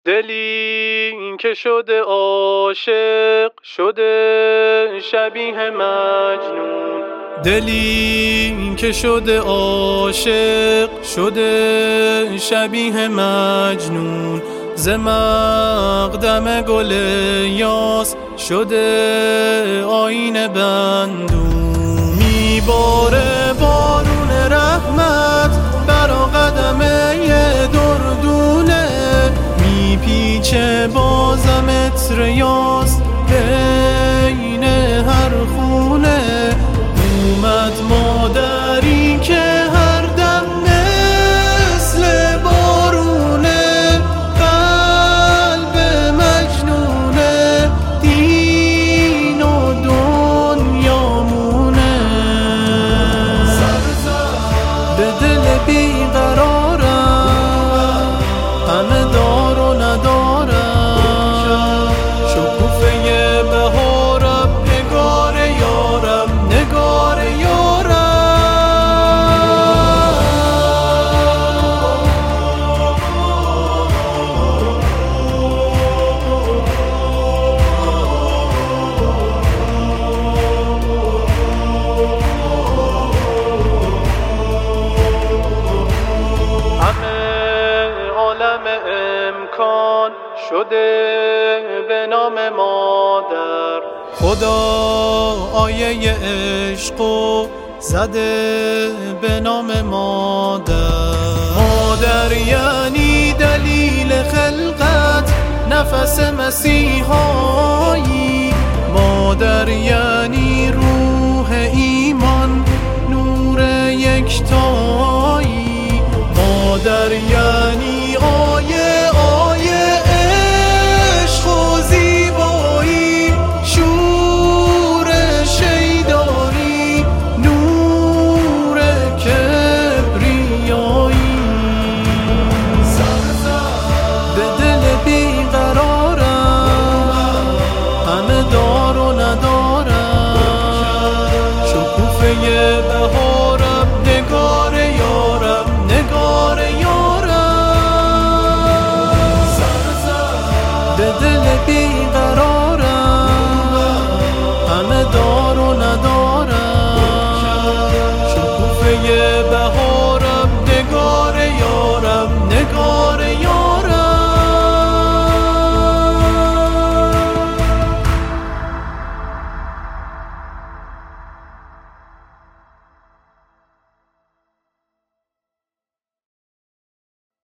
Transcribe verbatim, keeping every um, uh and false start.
دلی که شده عاشق شده شبیه مجنون، دلی که شده عاشق شده شبیه مجنون، ز مقدم گل یاس شده آیین بندون. میباره بارون رحمت برا قدم یه دردونه، میپیچه بازم عطر یاس بین هر خونه. اومد مادری که هر دم مثل بارونه، قلب مجنونه، دین و دنیامونه. به دل بیقرارم همه دار و ندارم، شکوفه بهارم، نگار یارم، نگار یارم. همه عالم امکان شده به نام مادر، خدا آیه عشقو زده به نام مادر. مادر یعنی دلیل خلقت، نفس مسیحا